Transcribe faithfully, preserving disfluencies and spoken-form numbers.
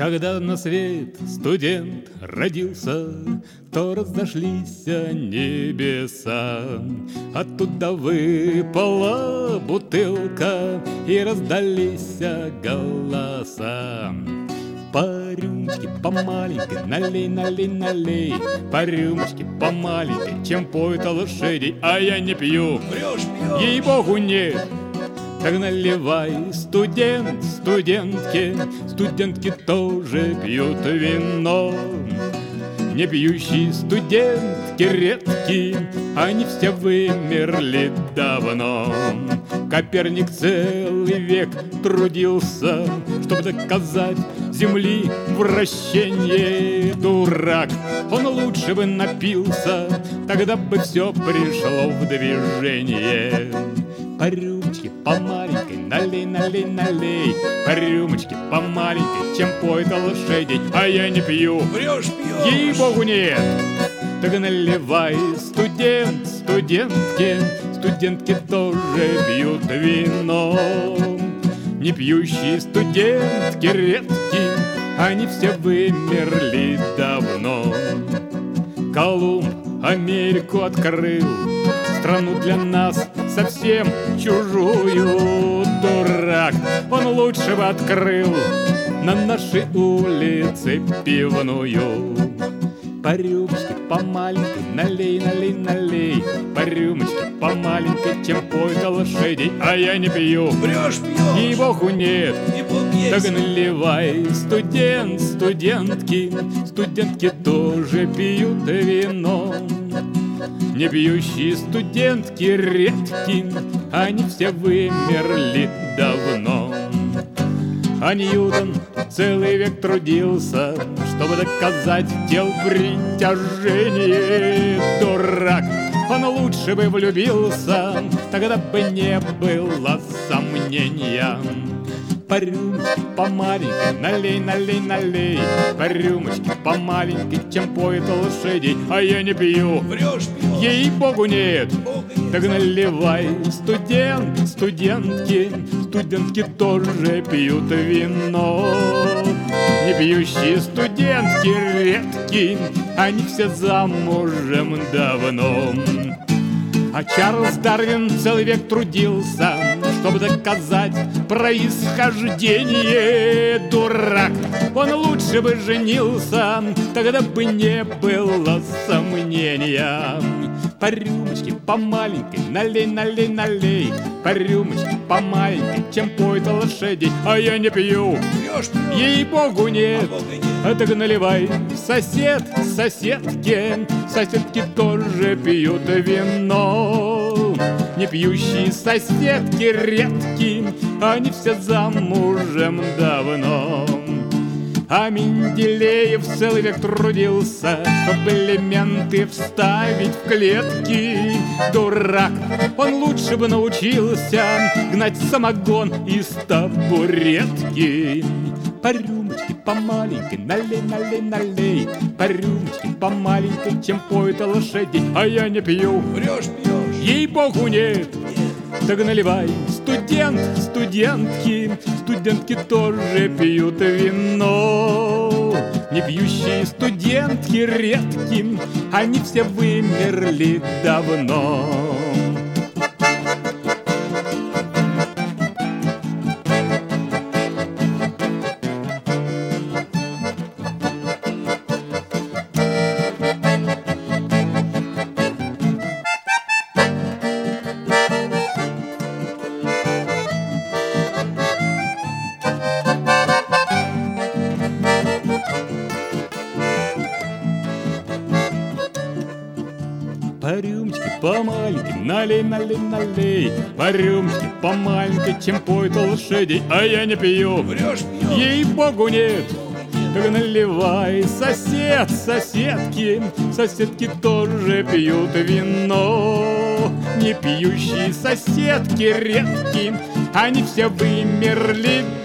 Когда на свет студент родился, то разошлись небеса. Оттуда выпала бутылка, и раздались голоса. По рюмочке, по маленькой, налей, налей, налей. По рюмочке, по маленькой, чем поют лошадей. А я не пью, Врешь, пьешь. ей-богу, нет. Так наливай, студент, студентки, студентки тоже пьют вино. Не пьющие студентки редки, они все вымерли давно. Коперник целый век трудился, чтобы доказать земли вращение. Дурак, он лучше бы напился, тогда бы все пришло в движение. По рюмочке, по маленькой, налей, налей, налей. По рюмочке, по маленькой, чем поют лошадей. А я не пью, Врешь, пьешь. ей-богу, нет. Так наливай, студент, студентки, студентки тоже пьют вино. Не пьющие студентки редки, они все вымерли давно. Колумб Америку открыл, страну для нас совсем чужую. Дурак, он лучше бы открыл на нашей улице пивную. По рюмочке, по маленькой, налей, налей, налей. По рюмочке, по маленькой, чем поют лошадей. А я не пью, Врешь, пьешь. ей-богу, нет. И полпьесы. Так наливай, студент, студентки, студентки тоже пьют вино. Не пьющие студентки редки, они все вымерли давно. А Ньютон целый век трудился, чтобы доказать тел притяжение. Дурак, он лучше бы влюбился, тогда бы не было сомнения. По рюмочке, по маленькой, налей, налей, налей. По рюмочке, по маленькой, чем поют лошадей. А я не пью, Врешь, пьешь. ей-богу, нет. Бога нет. Так наливай, студент, студентки, студентки тоже пьют вино. Не пьющие студентки редки, они все замужем давно. А Чарльз Дарвин целый век трудился, чтобы доказать происхождение. Дурак, он лучше бы женился, тогда бы не было сомнения. По рюмочке, по маленькой, налей, налей, налей. По рюмочке, по маленькой, чем поют лошадей. А я не пью, Врешь, пьешь. ей-богу, нет. А Бога нет. А так наливай, сосед, соседки, соседки тоже пьют вино. Не пьющие соседки редки, они все замужем давно. А Менделеев целый век трудился, чтобы элементы вставить в клетки. Дурак, он лучше бы научился гнать самогон из табуретки. По рюмочке, по маленькой, налей, налей, налей. По рюмочке, по маленькой, чем поют лошадей. А я не пью, Врешь, пьешь. ей-богу, нет. Так наливай, студент, студентки, студентки тоже пьют вино. Не пьющие студентки редки, они все вымерли давно. По рюмочке, по маленькой, налей, налей, налей. По рюмочке, по маленькой, чем поют лошадей. А я не пью, Врешь, пьешь. ей-богу, нет. Так наливай, сосед, соседки, соседки тоже пьют вино. Не пьющие соседки редки, они все вымерли